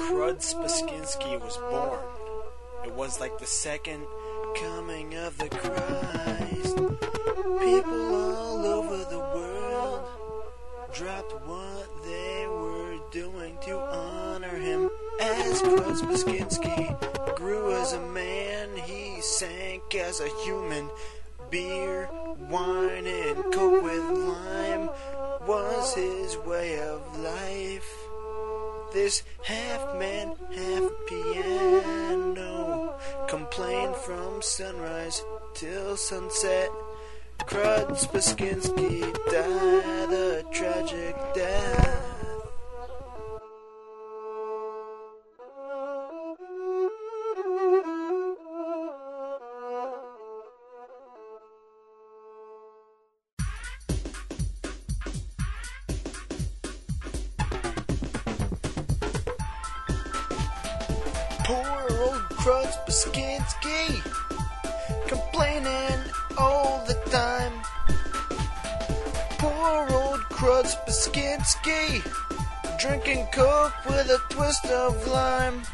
Crud Spaskinski was born. It was like the second coming of the Christ. People all over the world dropped what they were doing to honor him. As Crud Spaskinski grew as a man, he sank as a human. Beer, wine, and coke with lime was his way of life. This half man, half piano complained from sunrise till sunset. Crud Spaskinski died a tragic death. Poor old Crud Spaskinski, complaining all the time. Poor old Crud Spaskinski, drinking coke with a twist of lime.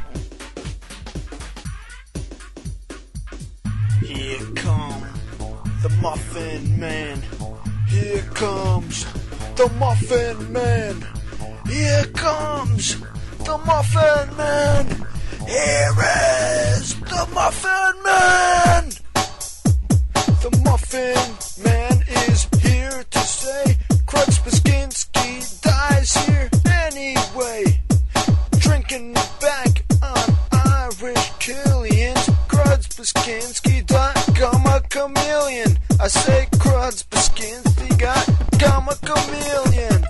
Here come the Muffin Man. Here comes the Muffin Man. Here comes the Muffin Man. Here is the Muffin Man! The Muffin Man is here to say Crud Spaskinski dies here anyway. Drinking back on Irish Killians. Crud Spaskinski got a chameleon. I say Crud Spaskinski got a chameleon.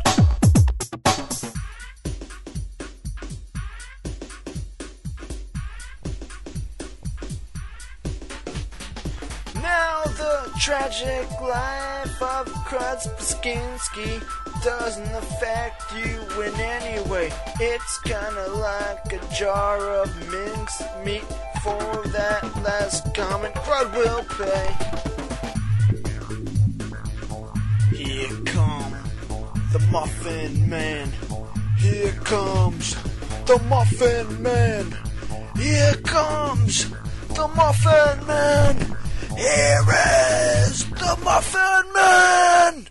Now the tragic life of Crud Spaskinski doesn't affect you in any way. It's kinda like a jar of minced meat. For that last comment, Crud will pay. Here come the Muffin Man. Here comes the Muffin Man. Here comes the Muffin Man. Here is the Muffin Man!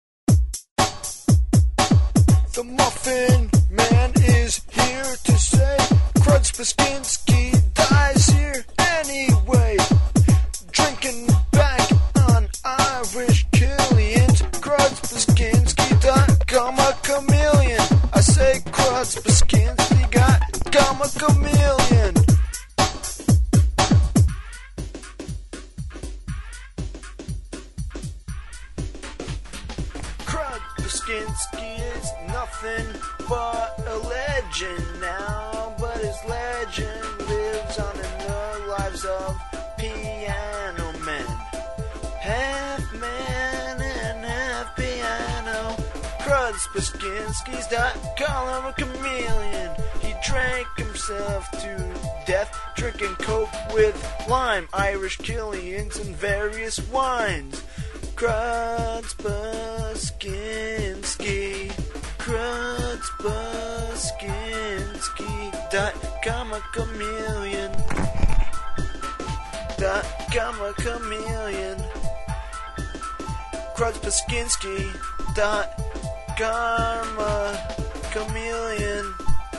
The Muffin Man is here to say Crud Spaskinski dies here anyway. Drinking back on Irish Killians. Crud Spaskinski got a chameleon. I say Crud Spaskinski got a chameleon. Crud Spaskinski is nothing but a legend now, but his legend lives on in the lives of piano men. Half man and half piano. Crud Spaskinski's call him a chameleon. He drank himself to death, drinking coke with lime, Irish Killians, and various wines. Crud Spaskinski, Crud Spaskinski, a chameleon, a chameleon. Crud Spaskinski, chameleon.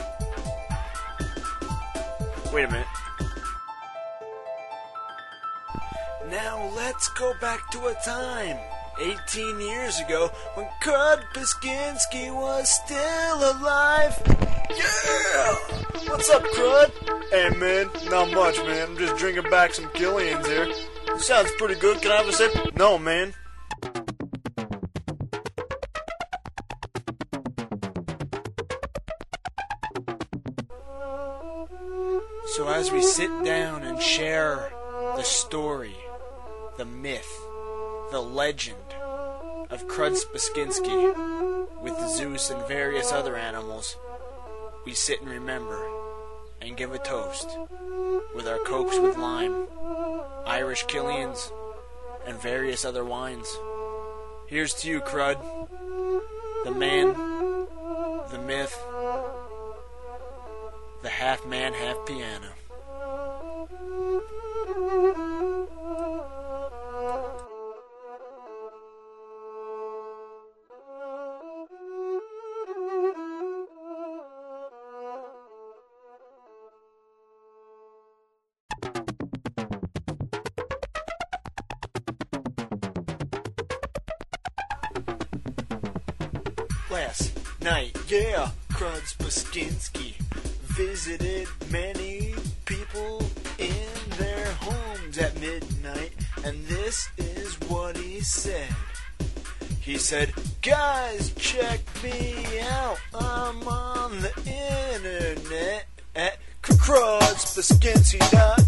Wait a minute. Now let's go back to a time, 18 years ago, when Crud Spaskinski was still alive. Yeah! What's up, Crud? Hey, man, not much, man. I'm just drinking back some Killians here. Sounds pretty good. Can I have a sip? No, man. So as we sit down and share the story, the myth, the legend of Crud Spaskinski with Zeus and various other animals, we sit and remember and give a toast with our cokes with lime, Irish Killians, and various other wines. Here's to you, Crud, the man, the myth, the half man, half piano. Last night, yeah, Krudds Boskinsky visited many people in their homes at midnight, and this is what he said. He said, guys, check me out, I'm on the internet at KruddsBoskinsky.com.